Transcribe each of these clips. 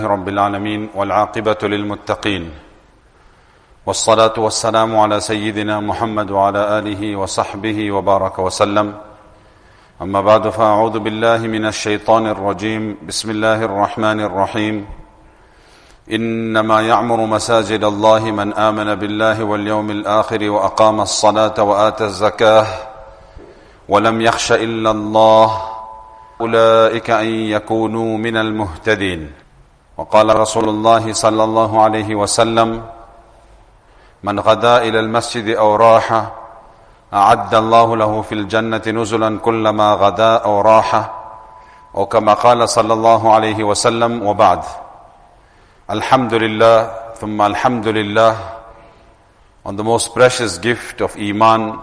رب العالمين والعاقبة للمتقين والصلاة والسلام على سيدنا محمد وعلى آله وصحبه وبارك وسلم. أما بعد فأعوذ بالله من الشيطان الرجيم. بسم الله الرحمن الرحيم. إنما يعمر مساجد الله من آمن بالله واليوم الآخر وأقام الصلاة وآتى الزكاة ولم يخش إلا الله أولئك أن يكونوا من المهتدين. وقال رسول الله صلى الله عليه وسلم: من غدا إلى المسجد أو راح أعد الله له في الجنة نزلا كلما غدا أو راح، أو كما قال صلى الله عليه وسلم. وبعد. Alhamdulillah, thumma alhamdulillah, on the most precious gift of Iman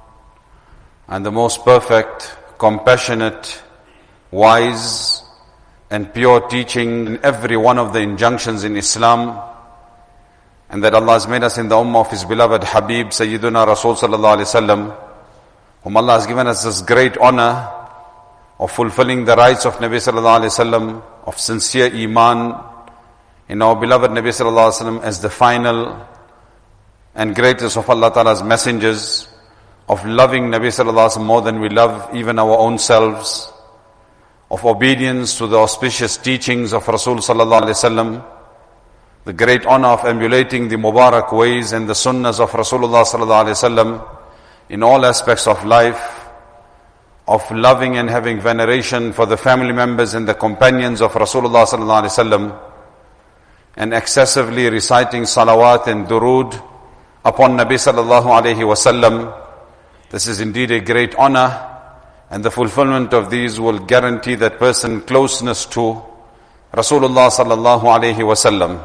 and the most perfect, compassionate, wise and pure teaching in every one of the injunctions in Islam, and that Allah has made us in the ummah of His beloved Habib Sayyiduna Rasul Sallallahu Alaihi Wasallam, whom Allah has given us this great honor of fulfilling the rights of Nabi Sallallahu Alaihi Wasallam, of sincere Iman in our beloved Nabi Sallallahu Alaihi Wasallam as the final and greatest of Allah Ta'ala's messengers, of loving Nabi Sallallahu Alaihi Wasallam more than we love even our own selves, of obedience to the auspicious teachings of Rasul Sallallahu Alaihi Wasallam, the great honor of emulating the Mubarak ways and the sunnahs of Rasulullah Sallallahu Alaihi Wasallam in all aspects of life, of loving and having veneration for the family members and the companions of Rasulullah Sallallahu Alaihi Wasallam, and excessively reciting salawat and durood upon Nabi Sallallahu Alaihi Wasallam. This is indeed a great honor, and the fulfillment of these will guarantee that person closeness to Rasulullah Sallallahu Alaihi Wasallam.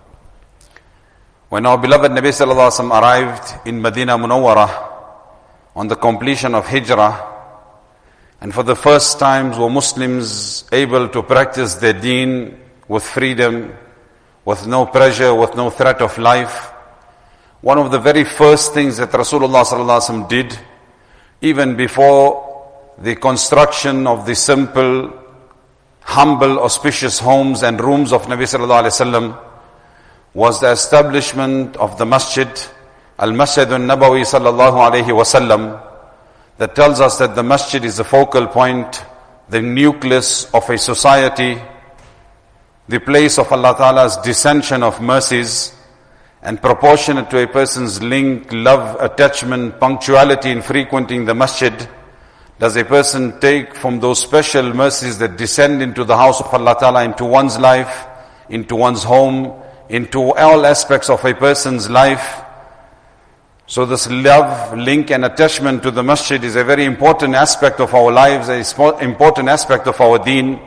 When our beloved Nabi Sallallahu Alaihi Wasallam arrived in Medina Munawwarah on the completion of Hijrah, and for the first time were Muslims able to practice their deen with freedom, with no pressure, with no threat of life, one of the very first things that Rasulullah Sallallahu Alaihi Wasallam did, even before the construction of the simple, humble, auspicious homes and rooms of Nabi Sallallahu Alaihi Wasallam, was the establishment of the masjid, Al-Masjid al-Nabawi Sallallahu Alaihi Wasallam, that tells us that the masjid is the focal point, the nucleus of a society, the place of Allah Ta'ala's dissension of mercies, and proportionate to a person's link, love, attachment, punctuality in frequenting the masjid, does a person take from those special mercies that descend into the house of Allah Ta'ala, into one's life, into one's home, into all aspects of a person's life. So this love, link and attachment to the masjid is a very important aspect of our lives, an important aspect of our deen.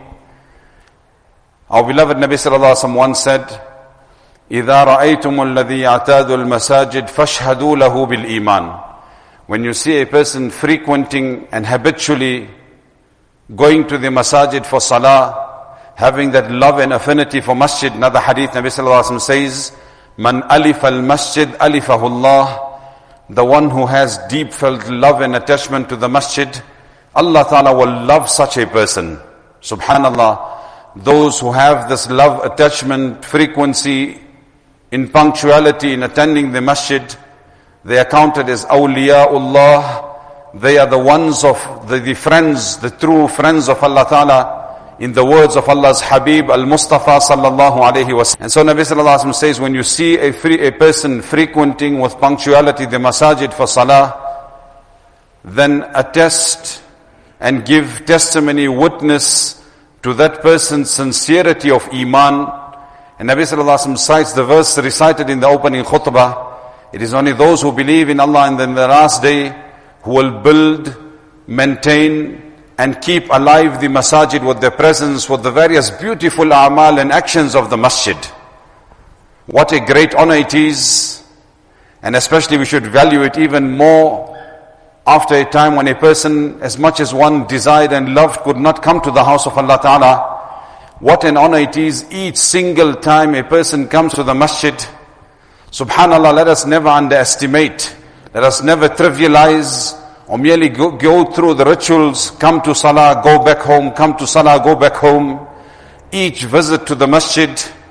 Our beloved Nabi Sallallahu Alaihi Wasallam once said, إِذَا رَأَيْتُمُ الَّذِي يَعْتَادُ الْمَسَاجِدِ فَاشْهَدُوا لَهُ بِالْإِيمَانِ. When you see a person frequenting and habitually going to the masajid for salah, having that love and affinity for masjid, another hadith Nabi Sallallahu Alaihi Wasallam says, Man alif al-masjid alifahullah. The one who has deep felt love and attachment to the masjid, Allah Ta'ala will love such a person. Subhanallah. Those who have this love, attachment, frequency, in punctuality, in attending the masjid, they are counted as awliyaullah. They are the ones of the friends, the true friends of Allah Ta'ala, in the words of Allah's Habib Al-Mustafa Sallallahu Alaihi Wasallam. And so Nabi Sallallahu Alaihi Wasallam says, when you see a person frequenting with punctuality the masajid for salah, then attest and give testimony, witness to that person's sincerity of Iman. And Nabi Sallallahu Alaihi Wasallam cites the verse recited in the opening khutbah, it is only those who believe in Allah and in the last day who will build, maintain and keep alive the masajid with their presence, with the various beautiful a'mal and actions of the masjid. What a great honor it is, and especially we should value it even more after a time when a person, as much as one desired and loved, could not come to the house of Allah Ta'ala. What an honor it is each single time a person comes to the masjid. Subhanallah, let us never underestimate, let us never trivialize or merely go through the rituals, come to salah, go back home, come to salah, go back home. Each visit to the masjid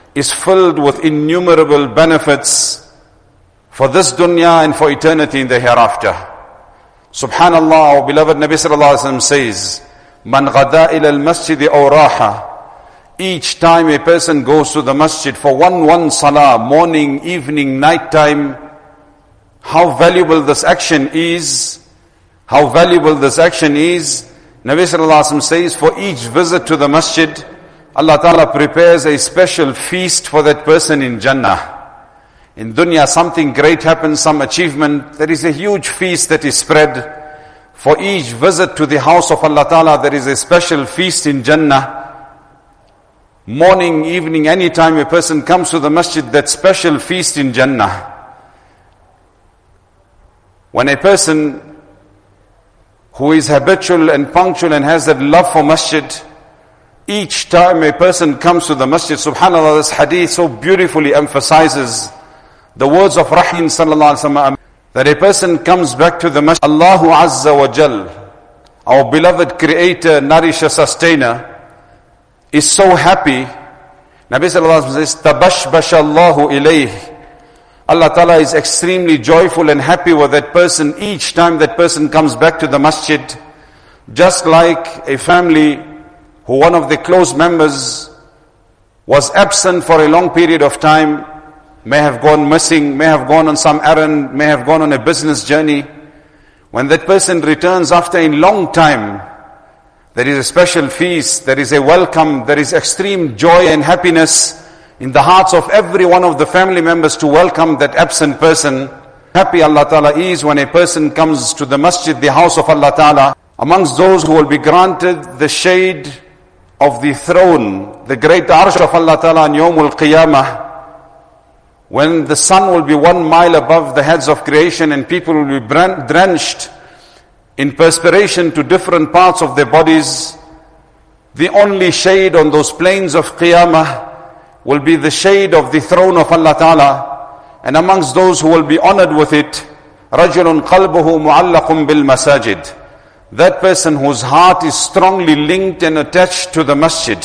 is filled with innumerable benefits for this dunya and for eternity in the hereafter. Subhanallah, our beloved Nabi sallallahu alaihi wasallam says, Man ghada ila al-masjid aw raha. Each time a person goes to the masjid for one salah, morning, evening, night time, how valuable this action is. How valuable this action is. Nabi sallallahu alaihi wasallam says, for each visit to the masjid, Allah Ta'ala prepares a special feast for that person in Jannah. In dunya, something great happens, some achievement, there is a huge feast that is spread. For each visit to the house of Allah Ta'ala, there is a special feast in Jannah. Morning, evening, any time a person comes to the masjid, that special feast in Jannah. When a person who is habitual and punctual and has that love for masjid, each time a person comes to the masjid, subhanAllah, this hadith so beautifully emphasizes the words of Rahim sallallahu alaihi wasallam, that a person comes back to the masjid, Allahu Azza wa Jal, our beloved creator, nourisher, sustainer, is so happy. Nabi sallallahu alaihi wasallam says, Tabashbash Allahu ilayh. Allah Ta'ala is extremely joyful and happy with that person each time that person comes back to the masjid. Just like a family who one of the close members was absent for a long period of time, may have gone missing, may have gone on some errand, may have gone on a business journey. When that person returns after a long time, there is a special feast, there is a welcome, there is extreme joy and happiness in the hearts of every one of the family members to welcome that absent person. Happy Allah Ta'ala is when a person comes to the masjid, the house of Allah Ta'ala. Amongst those who will be granted the shade of the throne, the great arsh of Allah Ta'ala on Yawmul Qiyamah, when the sun will be 1 mile above the heads of creation and people will be drenched in perspiration to different parts of their bodies, the only shade on those plains of Qiyamah will be the shade of the throne of Allah Ta'ala. And amongst those who will be honored with it, رَجُلٌ قَلْبُهُ مُعَلَّقٌ بِالْمَسَاجِدِ. That person whose heart is strongly linked and attached to the masjid.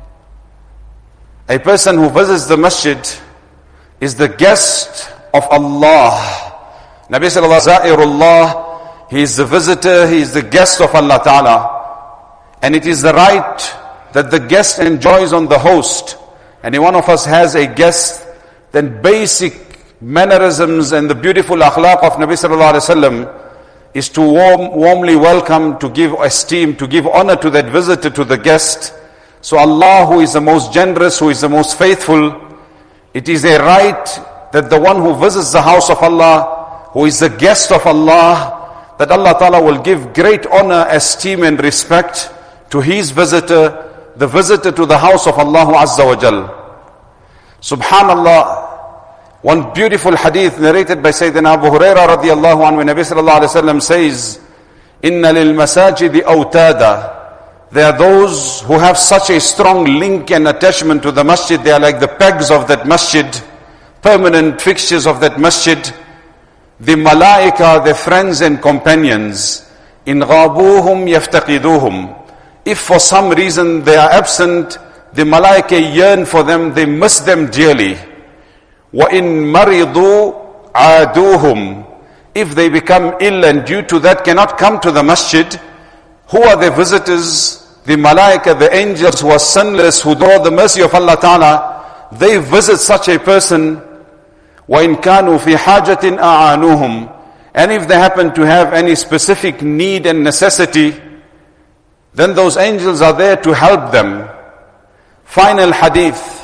A person who visits the masjid is the guest of Allah. Nabi sallallahu alaihi wasallam, he is the visitor, he is the guest of Allah Ta'ala. And it is the right that the guest enjoys on the host. Any one of us has a guest, then basic mannerisms and the beautiful akhlaq of Nabi sallallahu alaihi wasallam is to warmly welcome, to give esteem, to give honor to that visitor, to the guest. So Allah, who is the most generous, who is the most faithful, it is a right that the one who visits the house of Allah, who is the guest of Allah, that Allah Ta'ala will give great honor, esteem and respect to his visitor, the visitor to the house of Allah Azza wa Jal. Subhanallah, one beautiful hadith narrated by Sayyidina Abu Hurairah radiyallahu anhu, when Nabi sallallahu alayhi wa sallam says, Inna lil masajidi awtada. There are those who have such a strong link and attachment to the masjid, they are like the pegs of that masjid, permanent fixtures of that masjid. The malaika, their friends and companions. In ghabuhum yaftaqiduhum. If for some reason they are absent, the malaika yearn for them, they miss them dearly. وَإِن مَرِضُوا عَادُوهُمْ. If they become ill and due to that cannot come to the masjid, who are the visitors? The malaika, the angels who are sinless, who draw the mercy of Allah Ta'ala, they visit such a person. وَإِن كَانُوا فِي حَاجَةٍ أَعَانُوهُمْ. And if they happen to have any specific need and necessity, then those angels are there to help them. Final hadith,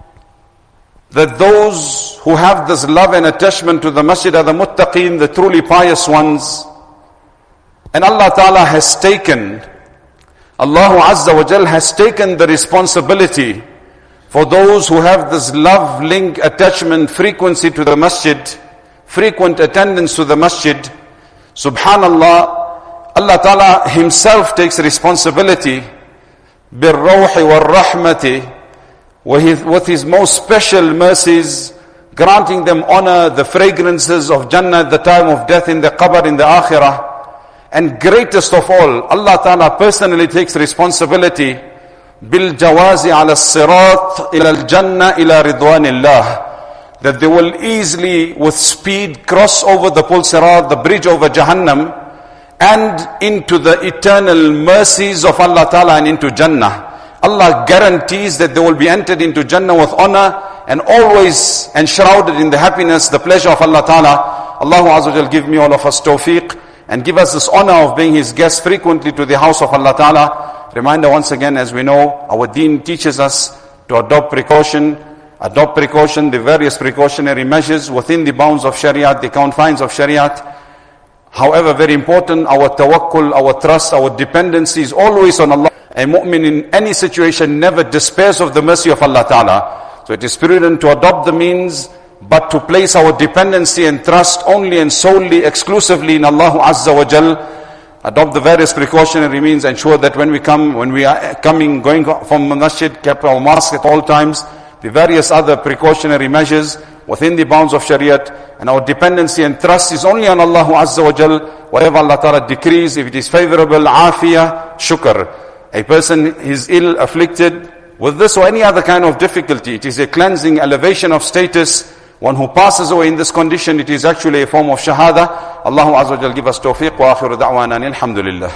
that those who have this love and attachment to the masjid are the muttaqeen, the truly pious ones. And Allah Ta'ala has taken, Allah Azza wa Jal has taken the responsibility for those who have this love, link, attachment, frequency to the masjid, frequent attendance to the masjid. Subhanallah, Allah Ta'ala himself takes responsibility بالروح والرحمة, with his most special mercies, granting them honor, the fragrances of Jannah at the time of death, in the qabr, in the akhirah. And greatest of all, Allah Ta'ala personally takes responsibility بالجواز على الصراط إلى الجنة إلى رضوان الله, that they will easily with speed cross over the Pul Sirat, the bridge over Jahannam, and into the eternal mercies of Allah Ta'ala and into Jannah. Allah guarantees that they will be entered into Jannah with honor and always enshrouded in the happiness, the pleasure of Allah Ta'ala. Allah Azza wa Jal give me all of us tawfiq and give us this honor of being His guests frequently to the house of Allah Ta'ala. Reminder once again, as we know, our deen teaches us to adopt precaution, the various precautionary measures within the bounds of Shariat, the confines of Shariat. However, very important, our tawakkul, our trust, our dependency is always on Allah. A mu'min in any situation never despairs of the mercy of Allah Ta'ala. So it is prudent to adopt the means, but to place our dependency and trust only and solely, exclusively in Allah Azza wa Jal. Adopt the various precautionary means, ensure that when we are coming, going from the masjid, keep our mosque at all times, the various other precautionary measures within the bounds of Shariat, and our dependency and trust is only on Allah Azza wa Jal. Whatever Allah Ta'ala decrees, if it is favorable, afiyah, shukr. A person is ill, afflicted with this or any other kind of difficulty, it is a cleansing, elevation of status. One who passes away in this condition, it is actually a form of shahada. Allahu Azza wa Jal give us tawfiq wa akhiru da'wana alhamdulillah.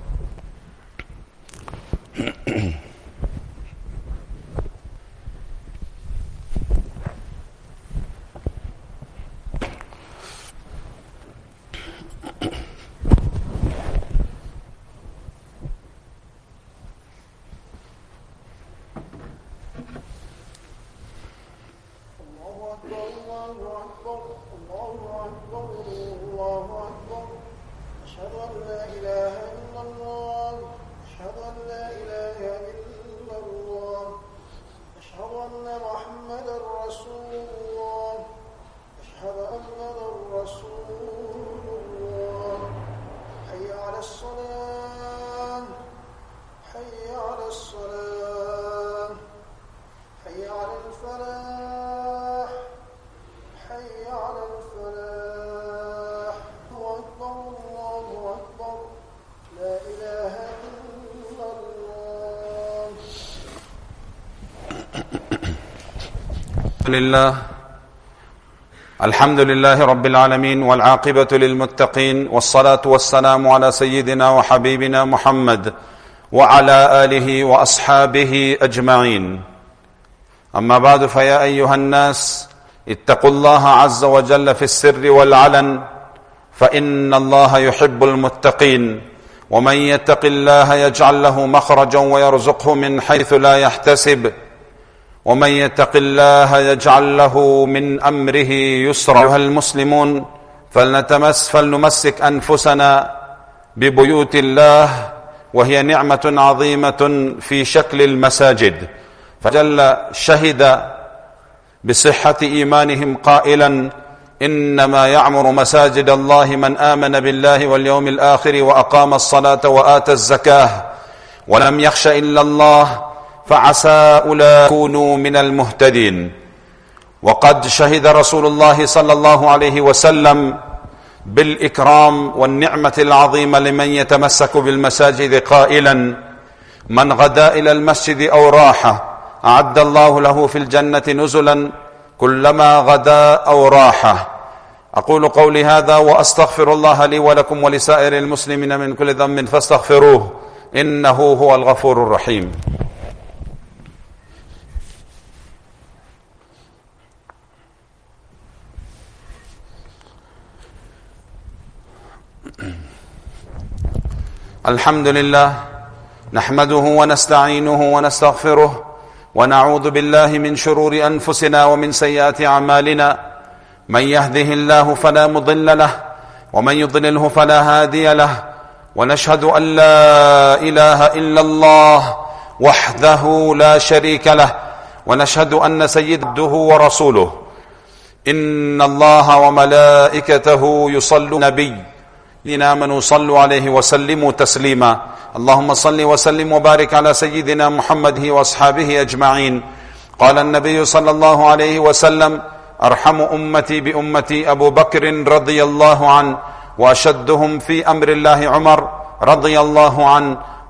الحمد لله رب العالمين والعاقبة للمتقين والصلاة والسلام على سيدنا وحبيبنا محمد وعلى آله وأصحابه أجمعين. أما بعد، فيا أيها الناس اتقوا الله عز وجل في السر والعلن، فإن الله يحب المتقين. ومن يتق الله يجعل له مخرجا ويرزقه من حيث لا يحتسب، ومن يتق الله يجعل له من أمره يسرا. أيها المسلمون، فلنمسك أنفسنا ببيوت الله، وهي نعمة عظيمة في شكل المساجد. فجل شهد بصحة إيمانهم قائلا: إنما يعمر مساجد الله من آمن بالله واليوم الآخر وأقام الصلاة وآتى الزكاة ولم يخش إلا الله فعسى أولئك يكونوا من المهتدين. وقد شهد رسول الله صلى الله عليه وسلم بالإكرام والنعمة العظيمة لمن يتمسك بالمساجد قائلا: من غدا إلى المسجد أو راح أعد الله له في الجنة نزلا كلما غدا أو راح. أقول قولي هذا وأستغفر الله لي ولكم ولسائر المسلمين من كل ذنب فاستغفروه إنه هو الغفور الرحيم. الحمد لله نحمده ونستعينه ونستغفره ونعوذ بالله من شرور أنفسنا ومن سيئات أعمالنا. من يهده الله فلا مضل له ومن يضلله فلا هادي له، ونشهد أن لا إله إلا الله وحده لا شريك له، ونشهد أن سيده ورسوله. إن الله وملائكته يصلون نبي آمنوا صلوا عليه وسلموا تسليما. اللهم صل وسلم وبارك على سيدنا محمد وأصحابه أجمعين. قال النبي صلى الله عليه وسلم: أرحم أمتي بأمتي أبو بكر رضي الله عنه، وأشدهم في أمر الله عمر رضي الله عنه،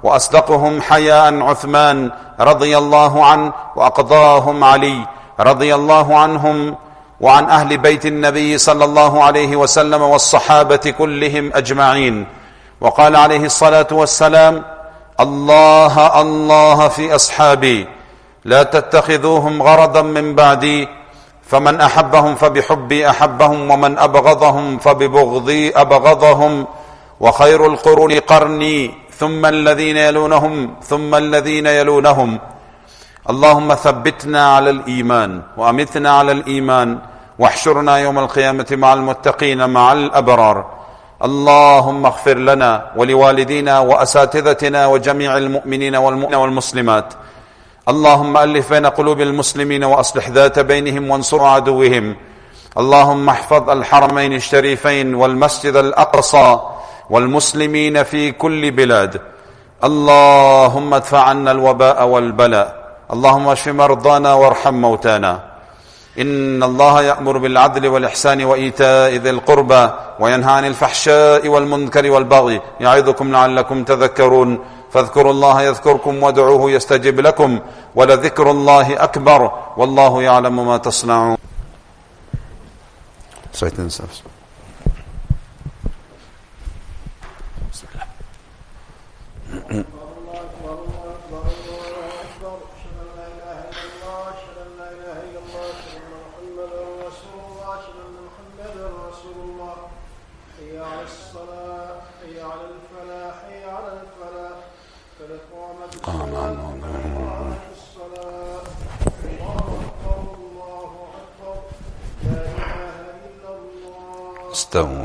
وأصدقهم حياء عثمان رضي الله عنه، وأقضاهم علي رضي الله عنهم وعن أهل بيت النبي صلى الله عليه وسلم والصحابة كلهم أجمعين. وقال عليه الصلاة والسلام: الله الله في أصحابي، لا تتخذوهم غرضا من بعدي، فمن أحبهم فبحبي أحبهم، ومن أبغضهم فببغضي أبغضهم، وخير القرون قرني، ثم الذين يلونهم ثم الذين يلونهم. اللهم ثبتنا على الإيمان وأمتنا على الإيمان، واحشرنا يوم القيامة مع المتقين مع الأبرار. اللهم اغفر لنا ولوالدينا وأساتذتنا وجميع المؤمنين والمسلمات. اللهم ألف بين قلوب المسلمين وأصلح ذات بينهم وانصر عدوهم. اللهم احفظ الحرمين الشريفين والمسجد الأقصى والمسلمين في كل بلاد. اللهم ادفع عنا الوباء والبلاء. اللهم اشف مرضانا وارحم موتانا. إن الله يأمر بالعدل والإحسان وإيتاء ذي القربى وينهى عن الفحشاء والمنكر والبغي، يعظكم لعلكم تذكرون. فاذكروا الله يذكركم وادعوه يستجب لكم، ولذكر الله أكبر، والله يعلم ما تصنعون. استووا.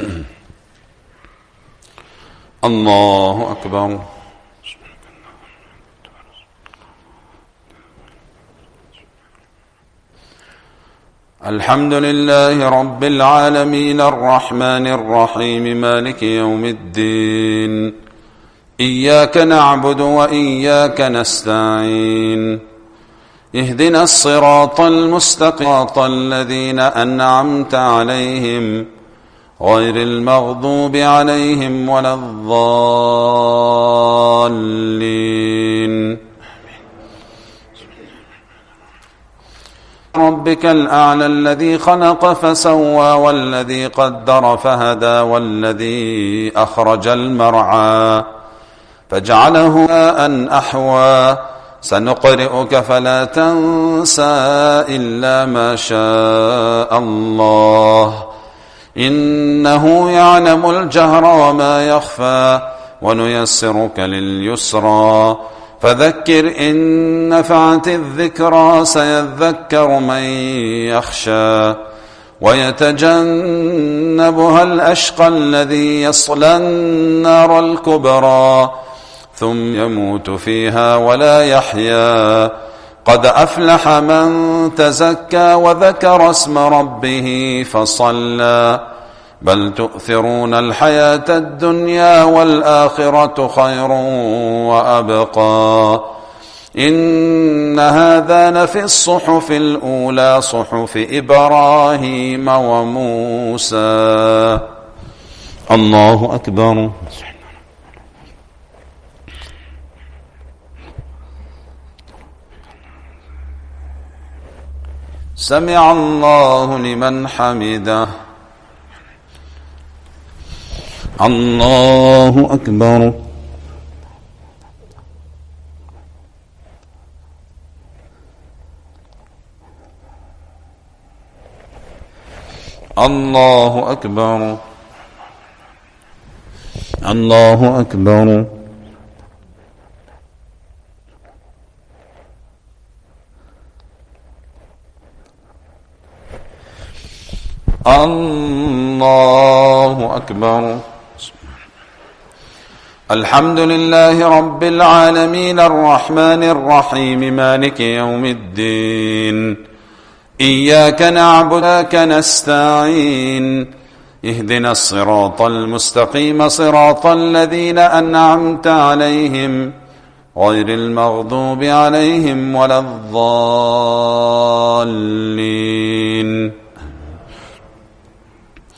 الله أكبر. الحمد لله رب العالمين الرحمن الرحيم مالك يوم الدين. إياك نعبد وإياك نستعين. اهدنا الصراط المستقيم الذين أنعمت عليهم غير المغضوب عليهم ولا الضالين. ربك الأعلى الذي خلق فسوى والذي قدر فهدى والذي أخرج المرعى فجعله ماء أحوى سنقرئك فلا تنسى إلا ما شاء الله إنه يعلم الجهر وما يخفى ونيسرك لليسرى فذكر إن نفعت الذكرى سيذكر من يخشى ويتجنبها الأشقى الذي يصلى النار الكبرى ثم يموت فيها ولا يحيا قد أفلح من تزكى وذكر اسم ربه فصلى بل تؤثرون الحياة الدنيا والآخرة خير وأبقى إن هذا لفي الصحف الأولى صحف إبراهيم وموسى. الله أكبر. سمع الله لمن حمده. الله أكبر. الله أكبر. الله أكبر. الله أكبر. الحمد لله رب العالمين الرحمن الرحيم مالك يوم الدين إياك نعبد وإياك نستعين اهدنا الصراط المستقيم صراط الذين أنعمت عليهم غير المغضوب عليهم ولا الضالين.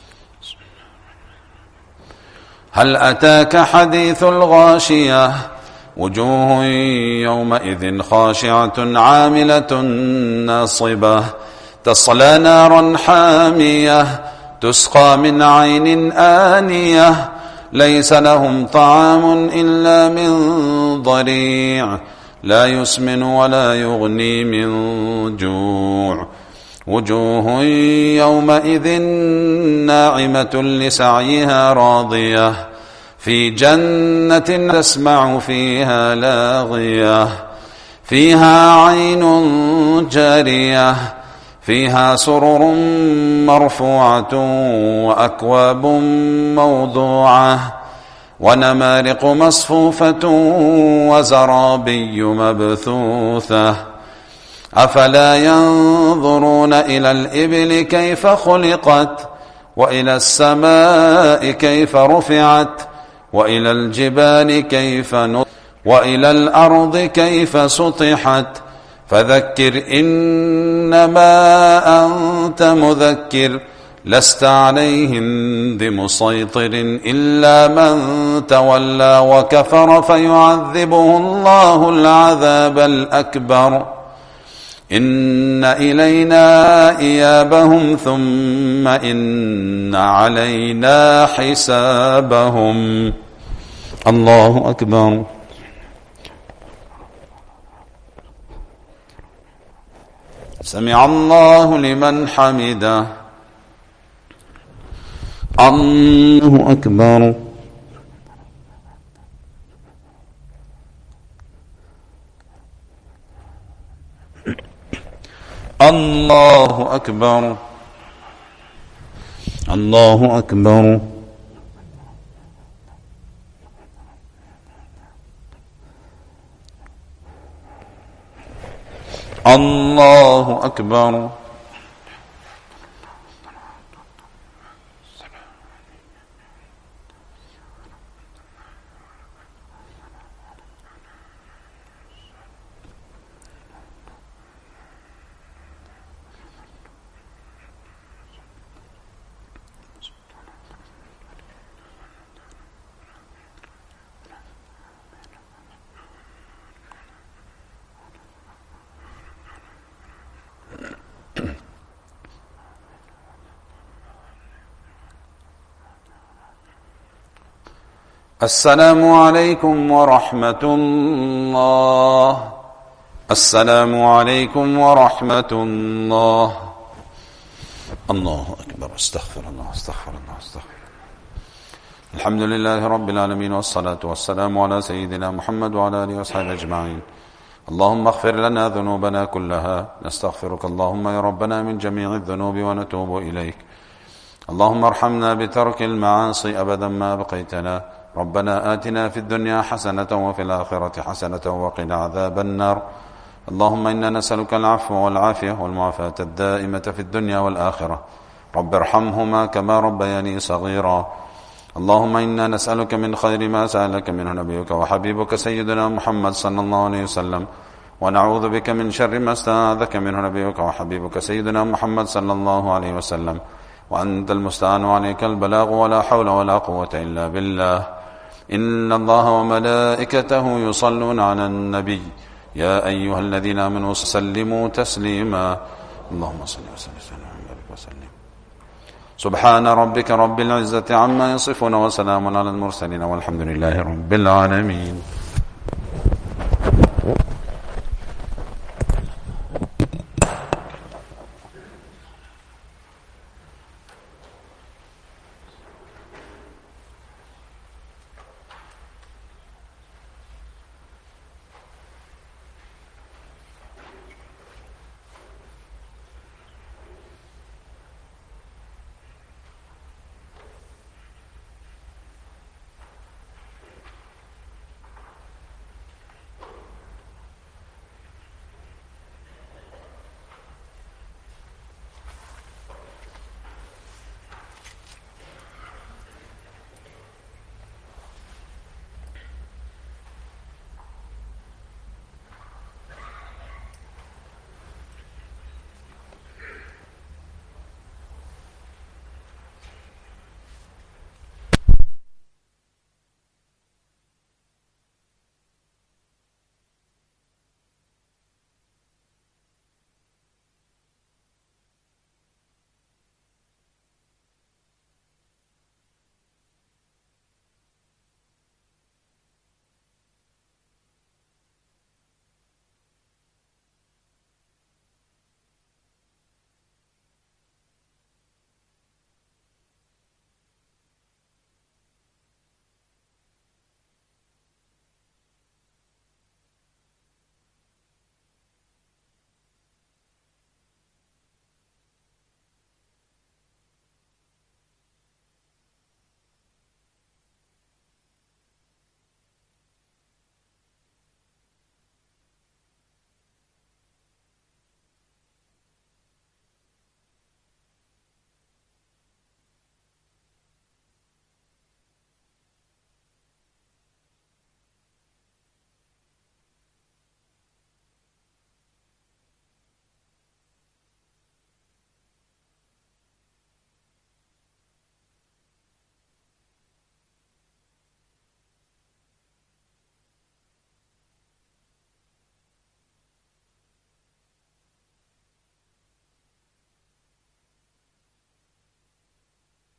هل أتاك حديث الغاشية وجوه يومئذ خاشعة عاملة ناصبة تصلى نارا حامية تسقى من عين آنية ليس لهم طعام إلا من ضريع لا يسمن ولا يغني من جوع وجوه يومئذ ناعمة لسعيها راضية في جنة تسمع فيها لاغية فيها عين جارية فيها سرر مرفوعة وأكواب موضوعة ونمارق مصفوفة وزرابي مبثوثة أفلا ينظرون إلى الإبل كيف خلقت وإلى السماء كيف رفعت وإلى الجبال كيف نصبت وإلى الأرض كيف سطحت فذكر إنما أنت مذكر لست عليهم بمسيطر إلا من تولى وكفر فيعذبه الله العذاب الأكبر إن إلينا إيابهم ثم إن علينا حسابهم. الله أكبر. سمع الله لمن حمده. الله أكبر. الله أكبر. الله أكبر. الله أكبر. السلام عليكم ورحمة الله. السلام عليكم ورحمة الله. الله أكبر. استغفر الله استغفر الله استغفر الله. الحمد لله رب العالمين والصلاة والسلام على سيدنا محمد وعلى آله وصحبه أجمعين. اللهم اغفر لنا ذنوبنا كلها نستغفرك اللهم يا ربنا من جميع الذنوب ونتوب إليك. اللهم ارحمنا بترك المعاصي أبدا ما بقيتنا. ربنا آتنا في الدنيا حسنة وفي الآخرة حسنة وقنا عذاب النار. اللهم إنا نسألك العفو والعافية والمعافاة الدائمة في الدنيا والآخرة. رب ارحمهما كما ربياني صغيرا. اللهم إنا نسألك من خير ما سألك منه نبيك وحبيبك سيدنا محمد صلى الله عليه وسلم ونعوذ بك من شر ما استعاذك منه نبيك وحبيبك سيدنا محمد صلى الله عليه وسلم وأنت المستعان وعليك البلاغ ولا حول ولا قوة إلا بالله. إن الله وملائكته يصلون على النبي يا أيها الذين آمنوا سلموا تسليما. اللهم صل وسلم. سبحان ربك رب العزة عما يصفون وسلام على المرسلين والحمد لله رب العالمين.